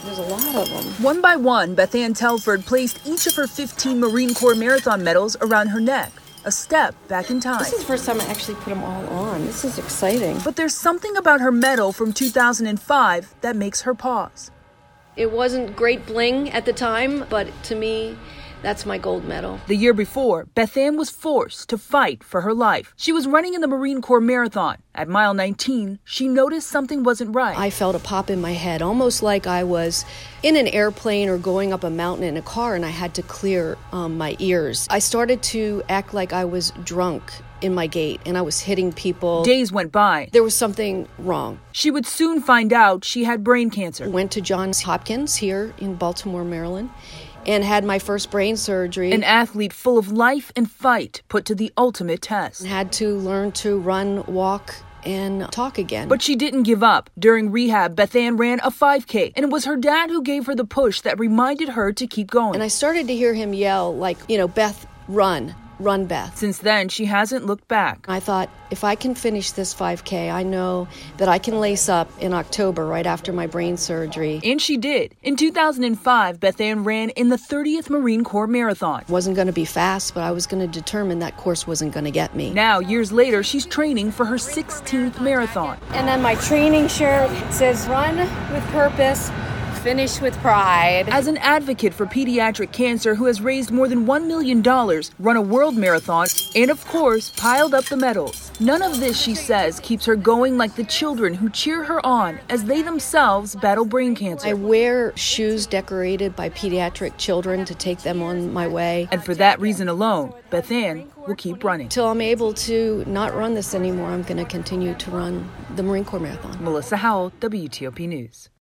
There's a lot of them. One by one, Beth Ann Telford placed each of her 15 Marine Corps Marathon medals around her neck. A step back in time. This is the first time I actually put them all on. This is exciting. But there's something about her medal from 2005 that makes her pause. It wasn't great bling at the time, but to me, that's my gold medal. The year before, Beth Ann was forced to fight for her life. She was running in the Marine Corps Marathon. At mile 19, she noticed something wasn't right. I felt a pop in my head, almost like I was in an airplane or going up a mountain in a car, and I had to clear my ears. I started to act like I was drunk in my gait, and I was hitting people. Days went by. There was something wrong. She would soon find out she had brain cancer. Went to Johns Hopkins here in Baltimore, Maryland, and had my first brain surgery. An athlete full of life and fight put to the ultimate test. Had to learn to run, walk, and talk again. But she didn't give up. During rehab, Beth Ann ran a 5K, and it was her dad who gave her the push that reminded her to keep going. And I started to hear him yell, like, Beth, run. Run, Beth. Since then, she hasn't looked back. I thought, if I can finish this 5K, I know that I can lace up in October right after my brain surgery. And she did. In 2005, Beth Ann ran in the 30th Marine Corps Marathon. Wasn't going to be fast, but I was going to determine that course wasn't going to get me. Now, years later, she's training for her 16th marathon. And then my training shirt says, run with purpose, finish with pride. As an advocate for pediatric cancer who has raised more than $1 million, run a world marathon, and of course, piled up the medals. None of this, she says, keeps her going like the children who cheer her on as they themselves battle brain cancer. I wear shoes decorated by pediatric children to take them on my way. And for that reason alone, Beth Ann will keep running. Till I'm able to not run this anymore, I'm going to continue to run the Marine Corps Marathon. Melissa Howell, WTOP News.